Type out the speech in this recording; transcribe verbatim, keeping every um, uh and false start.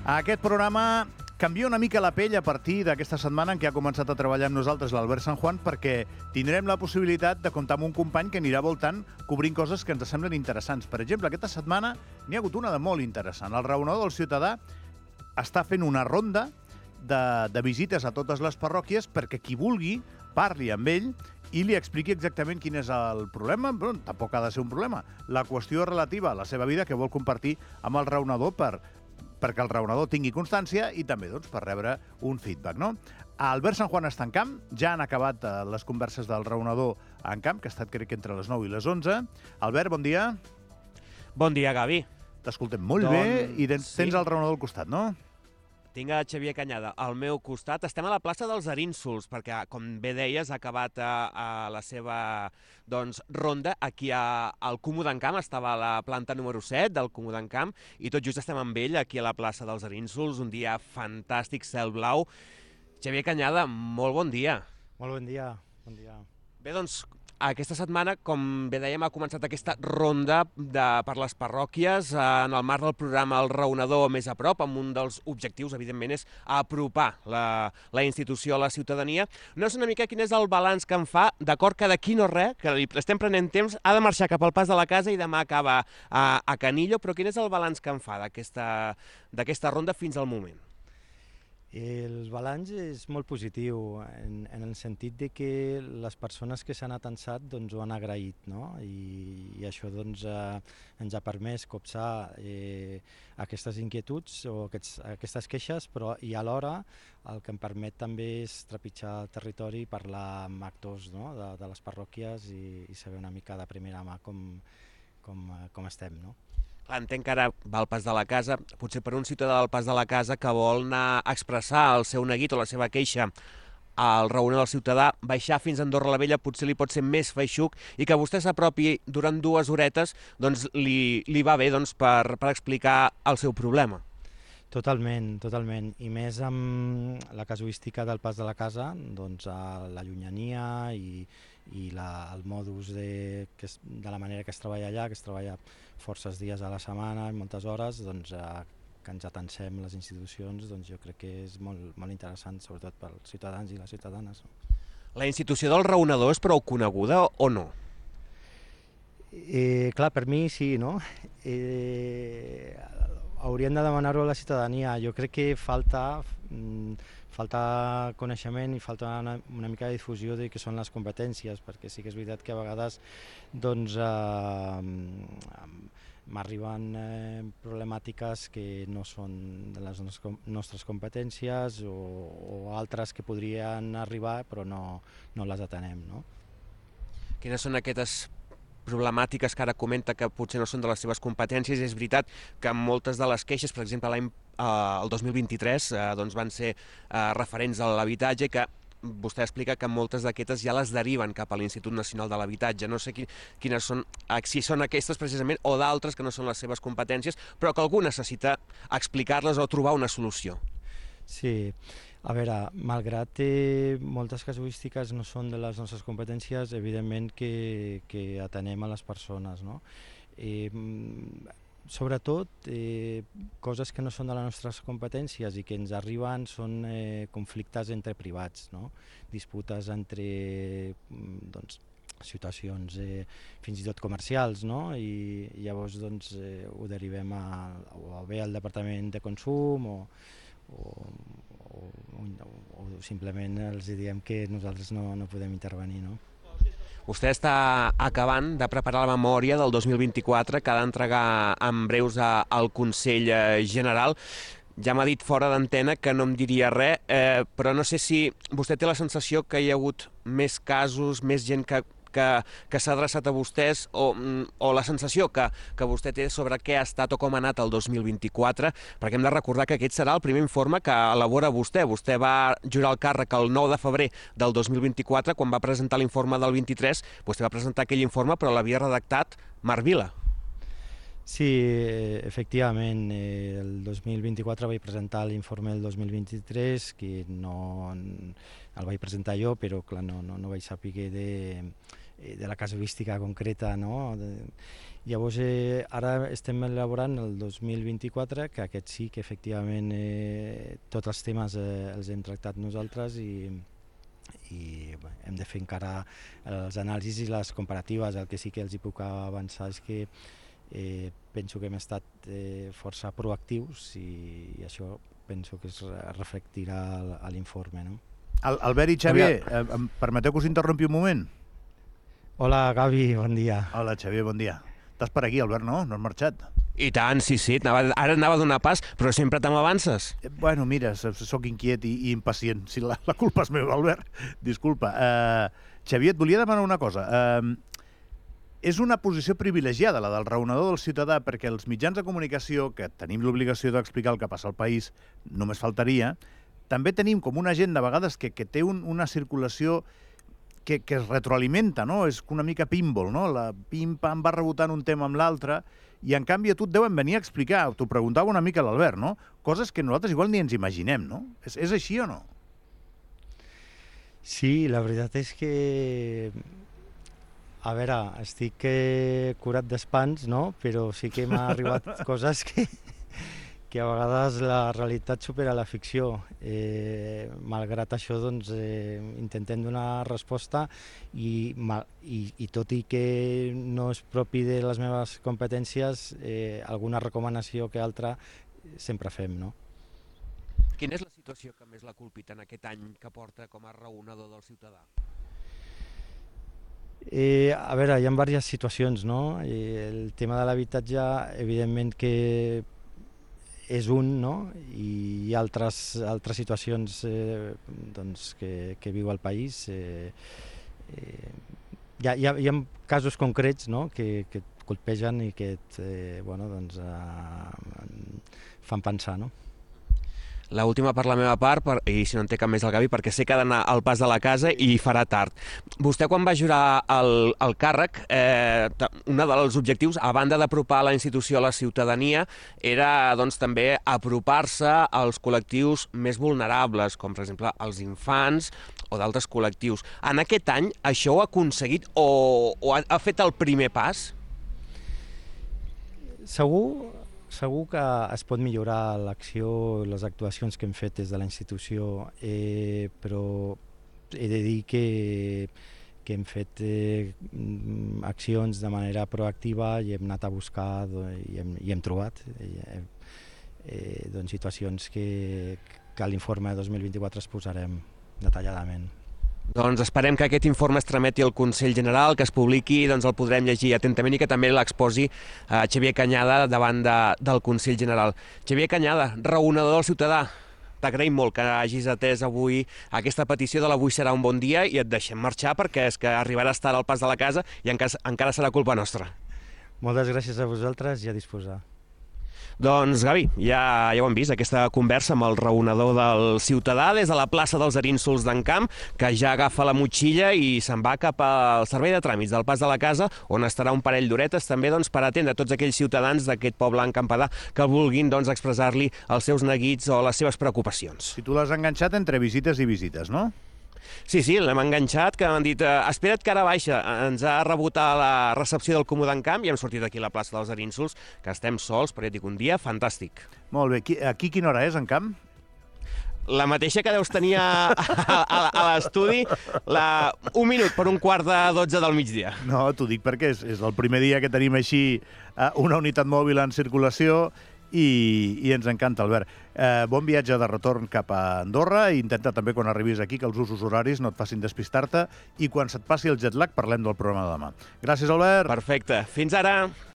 Aquest programa canvia una mica la pell a partir d'aquesta setmana en què ha començat a treballar amb nosaltres l'Albert San Juan, perquè tindrem la possibilitat de comptar amb un company que anirà voltant cobrint coses que ens semblen interessants. Per exemple, aquesta setmana n'hi ha hagut una de molt interessant. El raonador del ciutadà està fent una ronda de, de visites a totes les parròquies perquè qui vulgui parli amb ell i li expliqui exactament quin és el problema. Però tampoc ha de ser un problema. La qüestió relativa a la seva vida que vol compartir amb el raonador per perquè el raonador tingui constància i també doncs, per rebre un feedback. No? Albert San Juan està en camp, ja han acabat eh, les converses del raonador en camp, que ha estat crec entre les nou i les onze. Albert, bon dia. Bon dia, Gavi. T'escoltem molt doncs, bé i tens, sí. tens el raonador al costat, no? Tinc a Xavier Canyada al meu costat. Estem a la plaça dels Arínsols, perquè, com bé deies, ha acabat a, a la seva doncs, ronda aquí a, al Comú d'Encamp. Estava a la planta número set del Comú d'Encamp i tot just estem amb ell aquí a la plaça dels Arínsols. Un dia fantàstic, cel blau. Xavier Canyada, molt bon dia. Molt bon dia. Bon dia. Bé, doncs, aquesta setmana, com bé dèiem, ha començat aquesta ronda de, per les parròquies en el marc del programa El Raonador Més a Prop, amb un dels objectius, evidentment, és apropar la, la institució a la ciutadania. No és una mica quin és el balanç que en fa, d'acord que d'aquí no res, que li estem prenent temps, ha de marxar cap al Pas de la Casa i demà acaba a, a Canillo, però quin és el balanç que en fa d'aquesta d'aquesta ronda fins al moment? El balanç és molt positiu, en, en el sentit de que les persones que s'han atansat doncs, ho han agraït, no? I, i això doncs, eh, ens ha permès copsar eh, aquestes inquietuds o aquests, aquestes queixes, però i alhora el que em permet també és trepitjar el territori, parlar amb actors, no? de, de les parròquies i, i saber una mica de primera mà com, com, com estem, no? Entenc que ara va al Pas de la Casa, potser per un ciutadà del Pas de la Casa que vol anar a expressar el seu neguit o la seva queixa al raonador del ciutadà, baixar fins a Andorra la Vella potser li pot ser més feixuc i que vostè s'apropi durant dues horetes doncs li, li va bé doncs, per, per explicar el seu problema. Totalment, totalment. I més amb la casuística del Pas de la Casa, doncs a la llunyania i, i la, el modus de, que es, de la manera que es treballa allà, que es treballa forces dies a la setmana i moltes hores, doncs a, que ens atansem les institucions, doncs jo crec que és molt, molt interessant, sobretot pels ciutadans i les ciutadanes. La institució del raonador és prou coneguda o no? Eh, clar, per mi sí, no? Eh, hauríem de demanar-ho a la ciutadania. Jo crec que falta, mm, falta coneixement i falta una, una mica de difusió de què són les competències, perquè sí que és veritat que a vegades doncs, eh, m'arriben eh, problemàtiques que no són de les nostres competències o, o altres que podrien arribar però no, no les atenem, no? Quines són aquestes problemàtiques que ara comenta que potser no són de les seves competències? És veritat que moltes de les queixes, per exemple l'any eh, el dos mil vint-i-tres, eh, doncs van ser eh, referents a l'habitatge, que vostè explica que moltes d'aquestes ja les deriven cap a l'Institut Nacional de l'Habitatge. No sé qui, quines són, si són aquestes precisament o d'altres que no són les seves competències, però que algú necessita explicar-les o trobar una solució. Sí, a veure, malgrat que moltes casuístiques no són de les nostres competències, evidentment que, que atenem a les persones, no? Eh, sobretot, eh, coses que no són de les nostres competències i que ens arriben són eh, conflictes entre privats, no? Disputes entre doncs, situacions eh, fins i tot comercials, no? I, i llavors doncs, eh, ho derivem a, o bé al Departament de Consum o, o, o, o, o simplement els diem que nosaltres no, no podem intervenir, no? Vostè està acabant de preparar la memòria del dos mil vint-i-quatre que ha d'entregar en breus a, al Consell General. Ja m'ha dit fora d'antena que no em diria res, eh, però no sé si vostè té la sensació que hi ha hagut més casos, més gent que, que, que s'ha adreçat a vostès o, o la sensació que, que vostè té sobre què ha estat o com ha anat el dos mil vint-i-quatre, perquè hem de recordar que aquest serà el primer informe que elabora vostè. Vostè va jurar el càrrec el nou de febrer del dos mil vint-i-quatre, quan va presentar l'informe del vint-i-tres, vostè va presentar aquell informe però l'havia redactat Marc Vila. Sí, efectivament, el dos mil vint-i-quatre vaig presentar l'informe del dos mil vint-i-tres, que no el vaig presentar jo, però clar, no, no, no vaig saber de, de la casuística concreta, no? De, llavors, eh, ara estem elaborant el dos mil vint-i-quatre, que aquest sí que efectivament eh, tots els temes eh, els hem tractat nosaltres i, i bé, hem de fer encara els anàlisis i les comparatives. El que sí que els hi puc avançar és que eh, penso que hem estat eh, força proactius i, i això penso que es reflectirà a l'informe, no? Al Albert i Xavier, eh, em permeteu que us interrompi un moment? Hola, Gavi, bon dia. Hola, Xavier, bon dia. Estàs per aquí, Albert, no? No has marxat? I tant, sí, sí. Anava, ara anava a donar pas, però sempre te m'avances. Eh, bueno, mira, sóc inquiet i, i impacient. Si la, la culpa és meva, Albert. Disculpa. Uh, Xavier, et volia demanar una cosa. Uh, és una posició privilegiada, la del raonador del ciutadà, perquè els mitjans de comunicació, que tenim l'obligació d'explicar el que passa al país, només faltaria, també tenim com una gent de vegades que, que té un, una circulació que, que es retroalimenta, no? És una mica pinball, no? La pim-pam va rebotant un tema amb l'altre i, en canvi, a tu et deuen venir a explicar, t'ho preguntava una mica l'Albert, no? Coses que nosaltres igual ni ens imaginem, no? És, és així o no? Sí, la veritat és que... A veure, estic eh, curat d'espants, no? Però sí que m'ha arribat coses que, que a vegades la realitat supera la ficció. Eh, malgrat això, doncs, eh, intentem donar resposta i, i, i tot i que no és propi de les meves competències, eh, alguna recomanació que altra sempre fem, no? Quina és la situació que més l'ha colpit en aquest any que porta com a raonador del ciutadà? Eh, a veure, hi ha diverses situacions, no? Eh, el tema de l'habitatge, evidentment que és un, no? I hi ha altres, altres situacions eh, doncs, que, que viu el país. Eh, eh, hi, ha, hi, ha, hi ha casos concrets, no? que, que et colpegen i que et, eh, bueno, doncs, eh, fan pensar, no? L'última per la meva part, per, i si no en té cap més el Gavi, perquè sé que ha d'anar al pas de la casa i farà tard. Vostè, quan va jurar el, el càrrec, eh, un dels objectius, a banda d'apropar la institució a la ciutadania, era doncs, també apropar-se als col·lectius més vulnerables, com per exemple els infants o d'altres col·lectius. En aquest any això ho ha aconseguit o, o ha, ha fet el primer pas? Segur... Segur que es pot millorar l'acció i les actuacions que hem fet des de la institució, eh, però he de dir que, que hem fet eh, accions de manera proactiva i hem anat a buscar i hem, i hem trobat eh, eh, doncs situacions que, que a l'informe dos mil vint-i-quatre es posarem detalladament. Doncs esperem que aquest informe es trameti al Consell General, que es publiqui, doncs el podrem llegir atentament i que també l'exposi a Xavier Cañada davant de, del Consell General. Xavier Cañada, raonador del ciutadà, t'agraïm molt que hagis atès avui aquesta petició de l'Avui serà un bon dia i et deixem marxar perquè és que arribaràs tard al pas de la casa i encara, encara serà culpa nostra. Moltes gràcies a vosaltres i a disposar. Doncs, Gavi, ja, ja ho hem vist, aquesta conversa amb el raonador del ciutadà des de la plaça dels Arínsols d'en Camp, que ja agafa la motxilla i se'n va cap al servei de tràmits del pas de la casa, on estarà un parell d'horetes també doncs, per atendre tots aquells ciutadans d'aquest poble encampadà que vulguin doncs, expressar-li els seus neguits o les seves preocupacions. Si tu l'has enganxat entre visites i visites, no? Sí, sí, l'hem enganxat, que m'han dit eh, espera't que ara baixa, ens ha rebut a la recepció del Comú d'en Camp i hem sortit aquí a la plaça dels Arínsols, que estem sols, però ja dic, un dia fantàstic. Molt bé, aquí, aquí quina hora és, en Camp? La mateixa que deus tenir a, a, a l'estudi, la... un minut per un quart de dotze del migdia. No, t'ho dic perquè és, és el primer dia que tenim així una unitat mòbil en circulació i, i ens encanta, Albert. Eh, bon viatge de retorn cap a Andorra i intenta també quan arribis aquí que els usos horaris no et facin despistar-te i quan se't passi el jet lag parlem del programa de demà. Gràcies, Albert. Perfecte. Fins ara.